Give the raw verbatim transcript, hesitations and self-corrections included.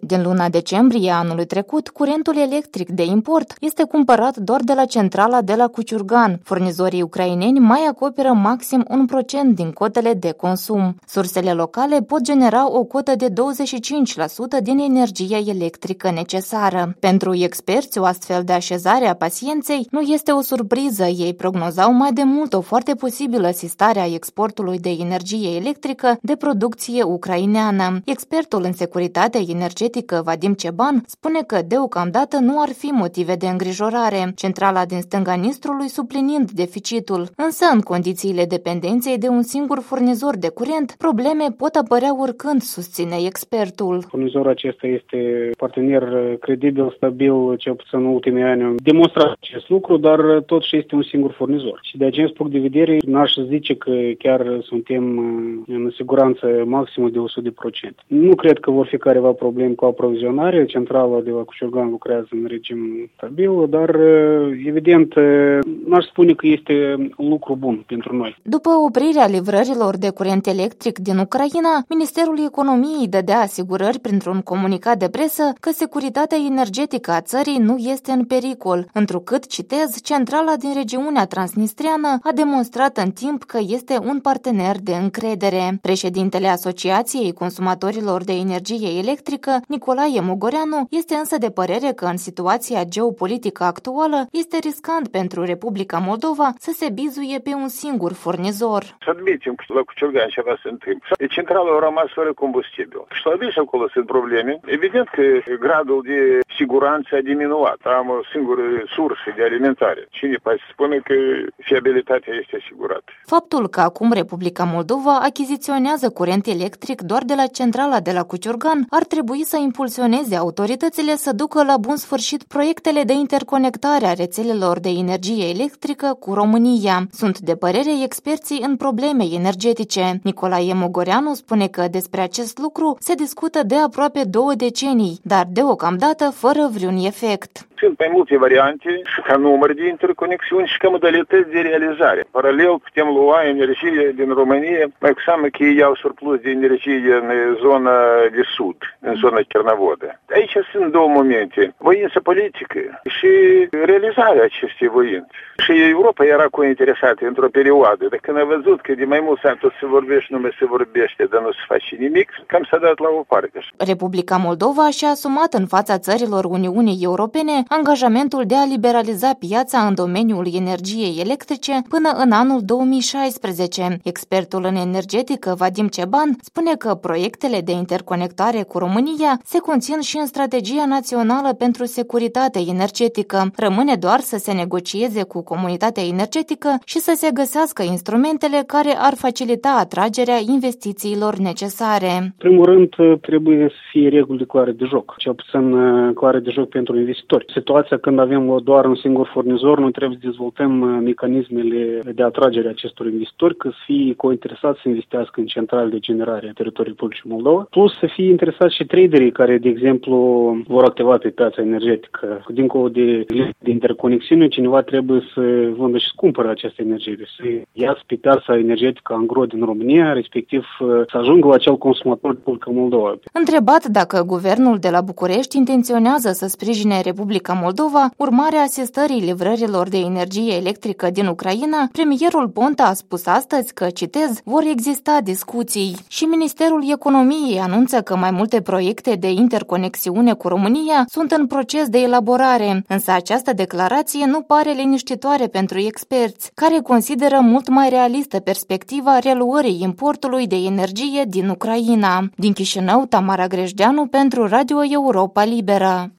Din luna decembrie anului trecut, curentul electric de import este cumpărat doar de la centrala de la Cuciurgan. Furnizorii ucraineni mai acoperă maxim un procent din cotele de consum. Sursele locale pot genera o cotă de douăzeci și cinci la sută din energia electrică necesară. Pentru experți, o astfel de așezare a pacienței nu este o surpriză. Ei prognozau mai de mult o foarte posibilă sistare a exportului de energie electrică de producție ucraineană. Expertul în securitate energetică Vadim Ceban spune că deocamdată nu ar fi motive de îngrijorare, centrala din stânga Nistrului suplinind deficitul. Însă, în condițiile dependenței de un singur furnizor de curent, probleme pot apărea oricând, susține expertul. Furnizorul acesta este partener credibil, stabil, cel puțin în ultimii ani a demonstrat acest lucru, dar totuși este un singur furnizor. Și de acest punct de vedere, n-aș zice că chiar suntem în siguranță maximă de o sută la sută. Nu cred că vor fi careva probleme cu aprovizionare. Centrala de la Cuciurgan lucrează în regim stabil, dar evident n-aș spune că este un lucru bun pentru noi. După oprirea livrărilor de curent electric din Ucraina, Ministerul Economiei dădea asigurări printr-un comunicat de presă că securitatea energetică a țării nu este în pericol, întrucât, citez, centrala din regiunea transnistriană a demonstrat în timp că este un partener de încredere. Președintele Asociației Consumatorilor de Energie Electrică, Nicolae Mogoreanu, este însă de părere că în situația geopolitică actuală este riscant pentru Republica Moldova să se bizuie pe un singur furnizor. Să admitem că la Cuciurgan ceva se întâmplă. Centrala a rămas fără combustibil. Și la și acolo sunt probleme. Evident că gradul de siguranță a diminuat. Am o singură sursă de alimentare. Cine poate spune că fiabilitatea este asigurată? Faptul că acum Republica Moldova achiziționează curent electric doar de la centrala de la Cuciurgan ar trebui să impulsioneze autoritățile să ducă la bun sfârșit proiectele de interconectare a rețelelor de energie electrică cu România. Sunt de părere experții în probleme energetice. Nicolae Mogoreanu spune că despre acest lucru se discută de aproape două decenii, dar deocamdată fără vreun efect. Sunt mai multe variante și ca număr de interconexiuni și ca modalități de realizare. Paralel putem lua energie din România, mai cu seamă că ei iau surplus de energie în zona de sud, în zona Cernavodă. Aici sunt două momente. Voință politică și realizarea acestei voințe. Și Europa era cu interesată într-o perioadă, de când a văzut că de mai mulți ani tot se vorbește, numai se vorbește, dar nu se face nimic, cam s-a dat la o parte. Republica Moldova și-a asumat în fața țărilor Uniunii Europene angajamentul de a liberaliza piața în domeniul energiei electrice până în anul două mii șaisprezece. Expertul în energetică Vadim Ceban spune că proiectele de interconectare cu România se conțin și în Strategia Națională pentru Securitate Energetică. Rămâne doar să se negocieze cu comunitatea energetică și să se găsească instrumentele care ar facilita atragerea investițiilor necesare. În primul rând, trebuie să fie reguli clare de joc, cel puțin clare de joc pentru investitori. Situația când avem doar un singur furnizor, noi trebuie să dezvoltăm mecanismele de atragere a acestor investitori, că să fie cointeresați să investească în centrale de generare a teritoriului Republicii Moldova, plus să fie interesați și traderii care, de exemplu, vor activa pe piața energetică. Dincolo de, de interconexiune, cineva trebuie să vândă și să cumpără această energie, să iasă pe piața energetică angro din România, respectiv să ajungă la acel consumator de Republica Moldova. Întrebat dacă guvernul de la București intenționează să sprijine Republica Moldova, urmare a asistării livrărilor de energie electrică din Ucraina, premierul Ponta a spus astăzi că, citez, vor exista discuții. Și Ministerul Economiei anunță că mai multe proiecte de interconexiune cu România sunt în proces de elaborare, însă această declarație nu pare liniștitoare pentru experți, care consideră mult mai realistă perspectiva reluării importului de energie din Ucraina. Din Chișinău, Tamara Grejdeanu pentru Radio Europa Liberă.